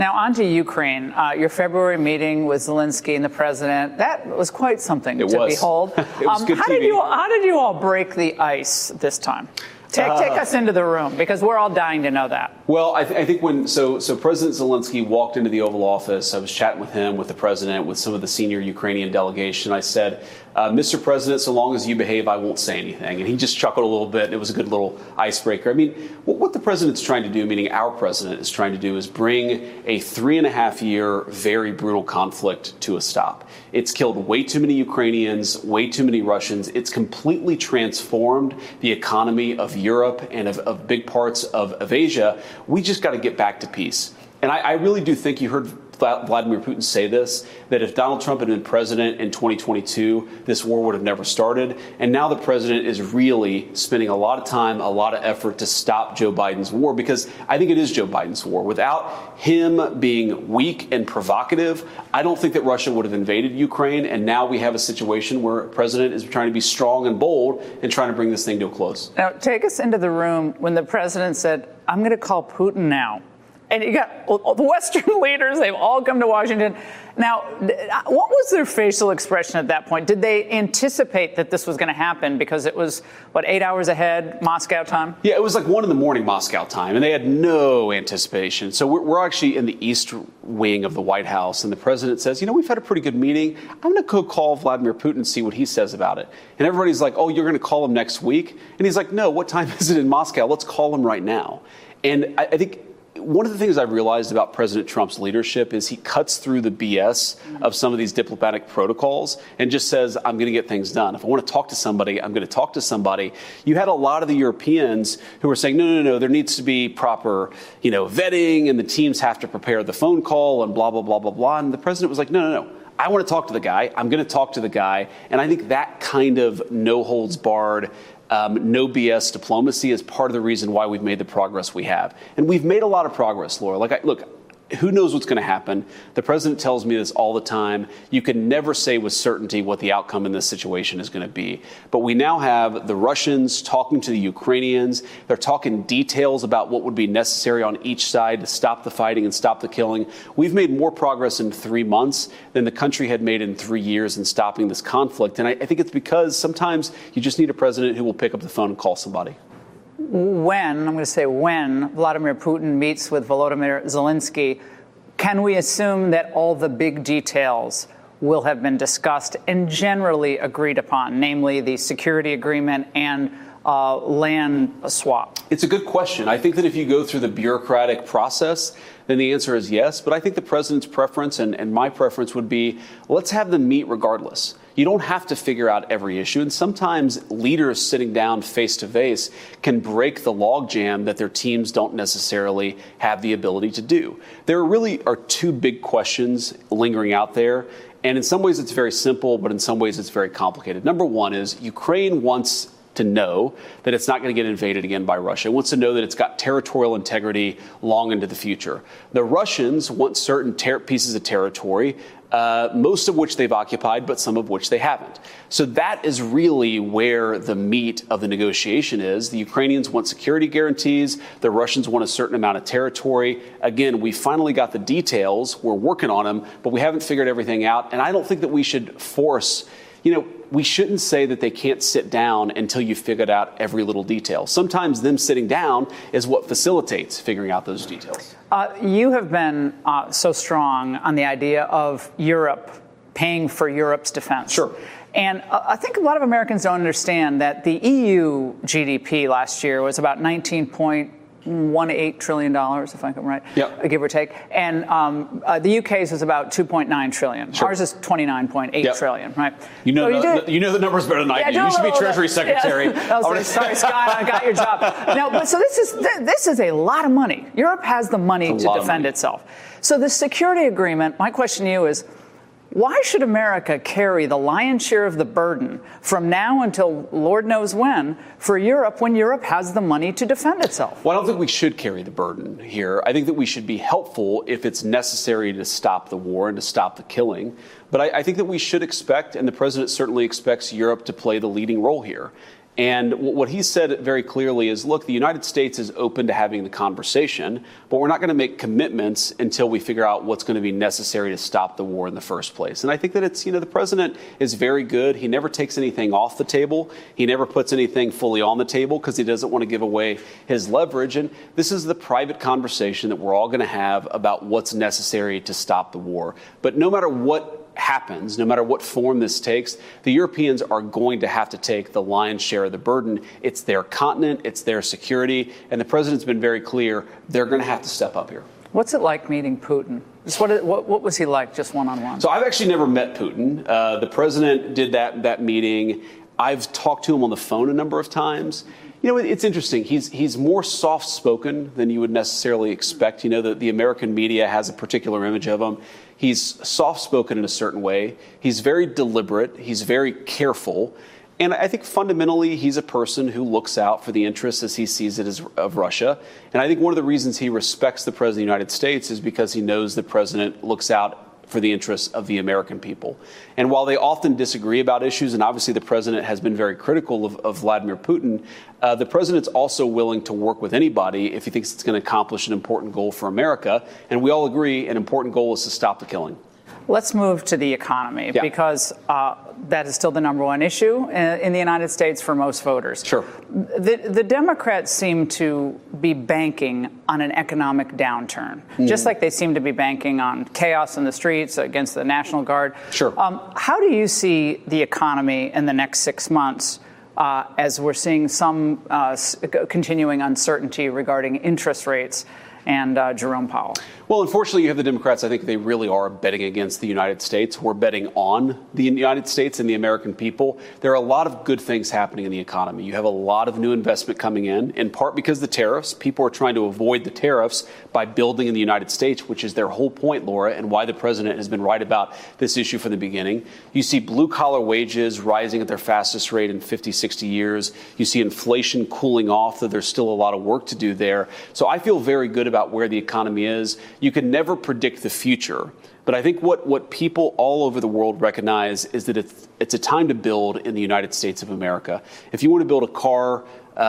Now, on to Ukraine. Your February meeting with Zelensky and the president, that was quite something to behold. It was good how did you all break the ice this time? Take us into the room, because we're all dying to know that. Well, I think when President Zelensky walked into the Oval Office, I was chatting with him, with the president, with some of the senior Ukrainian delegation. I said, Mr. President, so long as you behave, I won't say anything. And he just chuckled a little bit. It was a good little icebreaker. I mean, what the president's trying to do, meaning our president is trying to do, is bring a 3.5-year very brutal conflict to a stop. It's killed way too many Ukrainians, way too many Russians. It's completely transformed the economy of Europe and of big parts of Asia. We just got to get back to peace. And I really do think you heard Vladimir Putin say this, that if Donald Trump had been president in 2022, this war would have never started. And now the president is really spending a lot of time, a lot of effort to stop Joe Biden's war, because I think it is Joe Biden's war. Without him being weak and provocative, I don't think that Russia would have invaded Ukraine. And now we have a situation where the president is trying to be strong and bold and trying to bring this thing to a close. Now, take us into the room when the president said, I'm going to call Putin now. And you got the Western leaders, they've all come to Washington. Now, what was their facial expression at that point? Did they anticipate that this was going to happen? Because it was, 8 hours ahead, Moscow time? Yeah, it was like 1 a.m. Moscow time, and they had no anticipation. So we're actually in the east wing of the White House, and the president says, we've had a pretty good meeting. I'm going to go call Vladimir Putin and see what he says about it. And everybody's like, oh, you're going to call him next week? And he's like, no, what time is it in Moscow? Let's call him right now. And I think one of the things I've realized about President Trump's leadership is he cuts through the BS of some of these diplomatic protocols and just says, I'm going to get things done. If I want to talk to somebody, I'm going to talk to somebody. You had a lot of the Europeans who were saying, no, there needs to be proper, vetting, and the teams have to prepare the phone call and blah, blah, blah, blah, blah. And the president was like, no. I want to talk to the guy. I'm going to talk to the guy. And I think that kind of no holds barred, no BS diplomacy is part of the reason why we've made the progress we have. And we've made a lot of progress, Laura. Look, who knows what's going to happen? The president tells me this all the time. You can never say with certainty what the outcome in this situation is going to be. But we now have the Russians talking to the Ukrainians. They're talking details about what would be necessary on each side to stop the fighting and stop the killing. We've made more progress in 3 months than the country had made in 3 years in stopping this conflict. And I think it's because sometimes you just need a president who will pick up the phone and call somebody. When Vladimir Putin meets with Volodymyr Zelensky, can we assume that all the big details will have been discussed and generally agreed upon, namely the security agreement and land swap? It's a good question. I think that if you go through the bureaucratic process, then the answer is yes. But I think the president's preference and my preference would be, let's have them meet regardless. You don't have to figure out every issue. And sometimes leaders sitting down face to face can break the logjam that their teams don't necessarily have the ability to do. There really are 2 big questions lingering out there. And in some ways it's very simple, but in some ways it's very complicated. Number one is Ukraine wants to know that it's not going to get invaded again by Russia. It wants to know that it's got territorial integrity long into the future. The Russians want certain pieces of territory, most of which they've occupied, but some of which they haven't. So that is really where the meat of the negotiation is. The Ukrainians want security guarantees. The Russians want a certain amount of territory. Again, we finally got the details. We're working on them, but we haven't figured everything out. And I don't think that we should force, we shouldn't say that they can't sit down until you figured out every little detail. Sometimes them sitting down is what facilitates figuring out those details. You have been so strong on the idea of Europe paying for Europe's defense. Sure. And I think a lot of Americans don't understand that the EU GDP last year was about $19.18 trillion, if I'm right, yep, give or take. And the UK's was about $2.9 trillion. Sure. Ours is $29.8 trillion, right? You know the numbers better than I do. You should be Treasury Secretary. Yeah. Sorry, Scott, I got your job. No, but so this is a lot of money. Europe has the money to defend itself. So the security agreement, my question to you is, why should America carry the lion's share of the burden from now until Lord knows when for Europe when Europe has the money to defend itself? Well, I don't think we should carry the burden here. I think that we should be helpful if it's necessary to stop the war and to stop the killing. But I think that we should expect, and the president certainly expects, Europe to play the leading role here. And what he said very clearly is, look, the United States is open to having the conversation, but we're not going to make commitments until we figure out what's going to be necessary to stop the war in the first place. And I think that it's, the president is very good. He never takes anything off the table. He never puts anything fully on the table because he doesn't want to give away his leverage. And this is the private conversation that we're all going to have about what's necessary to stop the war. But no matter what happens, no matter what form this takes, the Europeans are going to have to take the lion's share of the burden. It's their continent, it's their security, and the president's been very clear they're going to have to step up here. What's it like meeting Putin? What was he like, just one-on-one? So I've actually never met Putin. The president did that meeting. I've talked to him on the phone a number of times. It's interesting. He's more soft-spoken than you would necessarily expect. The American media has a particular image of him. He's soft-spoken in a certain way. He's very deliberate. He's very careful. And I think fundamentally he's a person who looks out for the interests as he sees it of Russia. And I think one of the reasons he respects the President of the United States is because he knows the President looks out for the interests of the American people. And while they often disagree about issues, and obviously the president has been very critical of Vladimir Putin, the president's also willing to work with anybody if he thinks it's going to accomplish an important goal for America. And we all agree an important goal is to stop the killing. Let's move to the economy, because that is still the number one issue in the United States for most voters. Sure. The Democrats seem to be banking on an economic downturn, just like they seem to be banking on chaos in the streets against the National Guard. Sure. How do you see the economy in the next 6 months as we're seeing some continuing uncertainty regarding interest rates and Jerome Powell? Well, unfortunately, you have the Democrats. I think they really are betting against the United States. We're betting on the United States and the American people. There are a lot of good things happening in the economy. You have a lot of new investment coming in part because of the tariffs. People are trying to avoid the tariffs by building in the United States, which is their whole point, Laura, and why the president has been right about this issue from the beginning. You see blue-collar wages rising at their fastest rate in 50, 60 years. You see inflation cooling off, though there's still a lot of work to do there. So I feel very good about where the economy is. You can never predict the future, but I think what people all over the world recognize is that it's a time to build in the United States of America. If you want to build a car,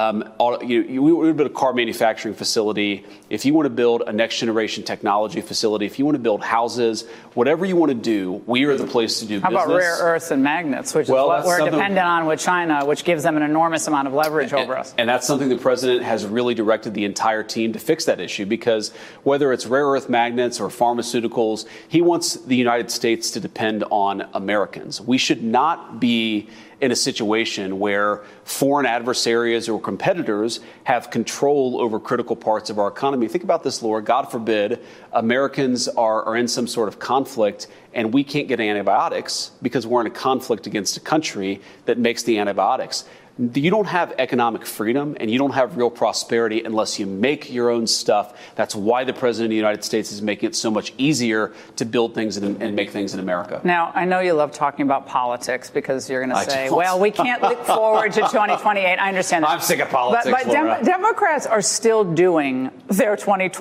you want to build a car manufacturing facility, if you want to build a next generation technology facility, if you want to build houses, whatever you want to do, we are the place to do business. How about rare earths and magnets, which is what we're dependent on with China, which gives them an enormous amount of leverage over us. And that's something the president has really directed the entire team to fix that issue, because whether it's rare earth magnets or pharmaceuticals, he wants the United States to depend on Americans. We should not be in a situation where foreign adversaries or competitors have control over critical parts of our economy. Think about this, Laura. God forbid Americans are in some sort of conflict and we can't get antibiotics because we're in a conflict against a country that makes the antibiotics. You don't have economic freedom and you don't have real prosperity unless you make your own stuff. That's why the president of the United States is making it so much easier to build things and make things in America. Now, I know you love talking about politics because you're going to say, well, we can't look forward to 2028. I understand that. I'm sick of politics, But Democrats are still doing their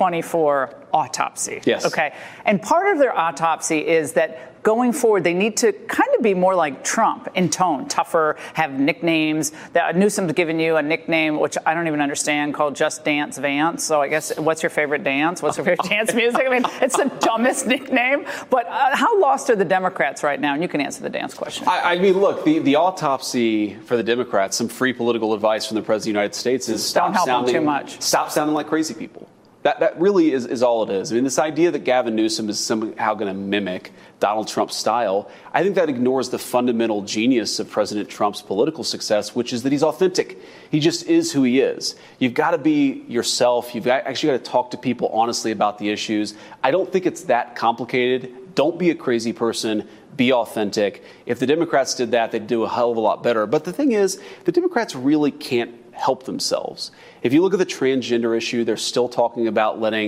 2024 autopsy. Yes. Okay. And part of their autopsy is that going forward, they need to kind of be more like Trump in tone, tougher, have nicknames. Newsom's given you a nickname, which I don't even understand, called Just Dance Vance. So I guess, what's your favorite dance? What's your favorite dance music? I mean, it's the dumbest nickname. But how lost are the Democrats right now? And you can answer the dance question. I mean, look, the autopsy for the Democrats, some free political advice from the President of the United States is stop sounding like crazy people. That really is all it is. I mean, this idea that Gavin Newsom is somehow going to mimic Donald Trump's style, I think that ignores the fundamental genius of President Trump's political success, which is that he's authentic. He just is who he is. You've got to be yourself. You've actually got to talk to people honestly about the issues. I don't think it's that complicated. Don't be a crazy person. Be authentic. If the Democrats did that, they'd do a hell of a lot better. But the thing is, the Democrats really can't help themselves. If you look at the transgender issue, they're still talking about letting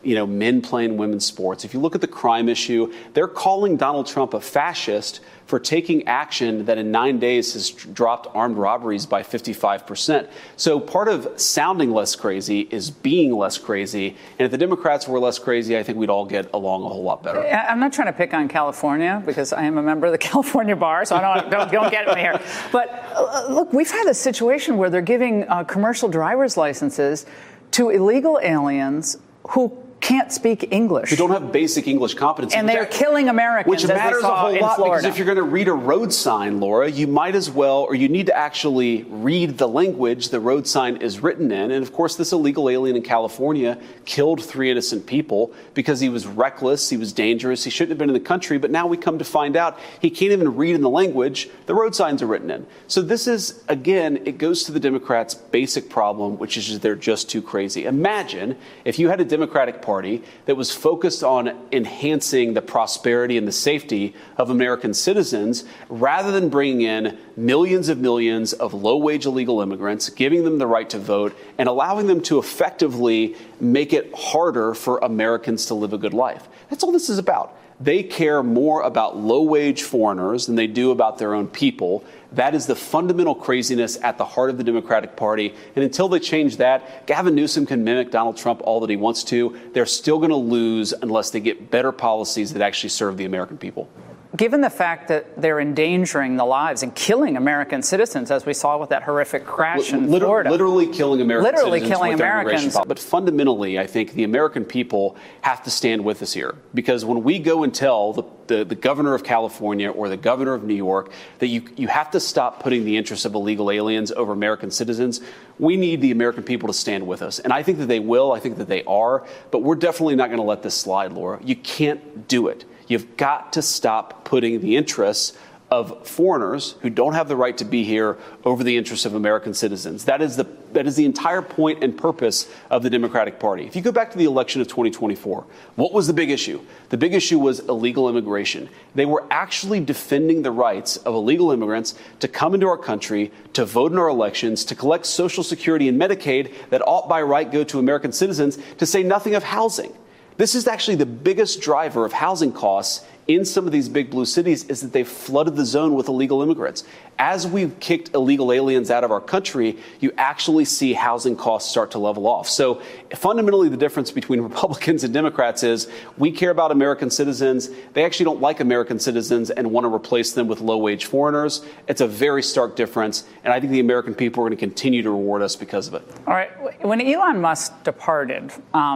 men playing women's sports. If you look at the crime issue, they're calling Donald Trump a fascist for taking action that in 9 days has dropped armed robberies by 55%. So part of sounding less crazy is being less crazy. And if the Democrats were less crazy, I think we'd all get along a whole lot better. I'm not trying to pick on California because I am a member of the California bar, so don't get me here. But look, we've had a situation where they're giving commercial driver's licenses to illegal aliens who can't speak English. Who don't have basic English competency. And they're killing Americans, which matters a whole lot because if you're going to read a road sign, Laura, you might as well, or you need to actually read the language the road sign is written in. And of course, this illegal alien in California killed 3 innocent people because he was reckless, he was dangerous, he shouldn't have been in the country. But now we come to find out he can't even read in the language the road signs are written in. So this is, again, it goes to the Democrats' basic problem, which is they're just too crazy. Imagine if you had a Democratic Party that was focused on enhancing the prosperity and the safety of American citizens rather than bringing in millions of low-wage illegal immigrants, giving them the right to vote, and allowing them to effectively make it harder for Americans to live a good life. That's all this is about. They care more about low-wage foreigners than they do about their own people. That is the fundamental craziness at the heart of the Democratic Party. And until they change that, Gavin Newsom can mimic Donald Trump all that he wants to. They're still going to lose unless they get better policies that actually serve the American people. Given the fact that they're endangering the lives and killing American citizens, as we saw with that horrific crash in Florida. Literally killing American citizens. Killing Americans. But fundamentally, I think the American people have to stand with us here. Because when we go and tell the governor of California or the governor of New York that you have to stop putting the interests of illegal aliens over American citizens, we need the American people to stand with us. And I think that they will. I think that they are. But we're definitely not going to let this slide, Laura. You can't do it. You've got to stop putting the interests of foreigners who don't have the right to be here over the interests of American citizens. That is the entire point and purpose of the Democratic Party. If you go back to the election of 2024, what was the big issue? The big issue was illegal immigration. They were actually defending the rights of illegal immigrants to come into our country, to vote in our elections, to collect Social Security and Medicaid that ought by right go to American citizens, to say nothing of housing. This is actually the biggest driver of housing costs in some of these big blue cities is that they've flooded the zone with illegal immigrants. As we've kicked illegal aliens out of our country, you actually see housing costs start to level off. So fundamentally, the difference between Republicans and Democrats is we care about American citizens. They actually don't like American citizens and want to replace them with low-wage foreigners. It's a very stark difference, and I think the American people are going to continue to reward us because of it. All right. When Elon Musk departed,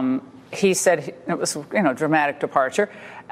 he said it was, dramatic departure.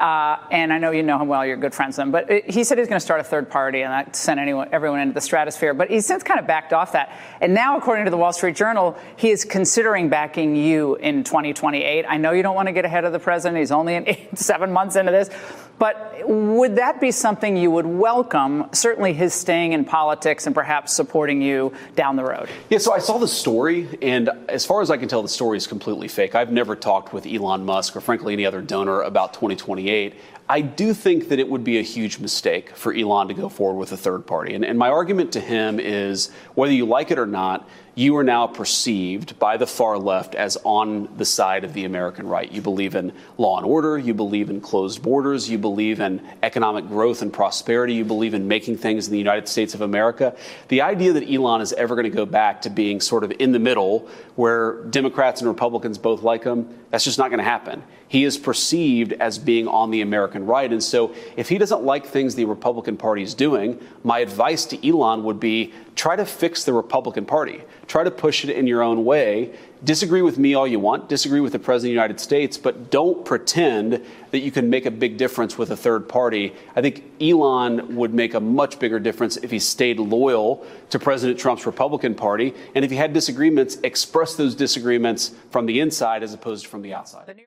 And I know you know him well, you're good friends with him. But he said he's going to start a third party and not send everyone into the stratosphere. But he's since kind of backed off that. And now, according to the Wall Street Journal, he is considering backing you in 2028. I know you don't want to get ahead of the president. He's only 7 months into this. But would that be something you would welcome, certainly his staying in politics and perhaps supporting you down the road? Yeah, so I saw the story, and as far as I can tell, the story is completely fake. I've never talked with Elon Musk or, frankly, any other donor about 2028. I do think that it would be a huge mistake for Elon to go forward with a third party. And my argument to him is, whether you like it or not, you are now perceived by the far left as on the side of the American right. You believe in law and order. You believe in closed borders. You believe in economic growth and prosperity. You believe in making things in the United States of America. The idea that Elon is ever going to go back to being sort of in the middle where Democrats and Republicans both like him, that's just not going to happen. He is perceived as being on the American right. And so if he doesn't like things the Republican Party is doing, my advice to Elon would be try to fix the Republican Party. Try to push it in your own way. Disagree with me all you want. Disagree with the President of the United States. But don't pretend that you can make a big difference with a third party. I think Elon would make a much bigger difference if he stayed loyal to President Trump's Republican Party. And if he had disagreements, express those disagreements from the inside as opposed to from the outside.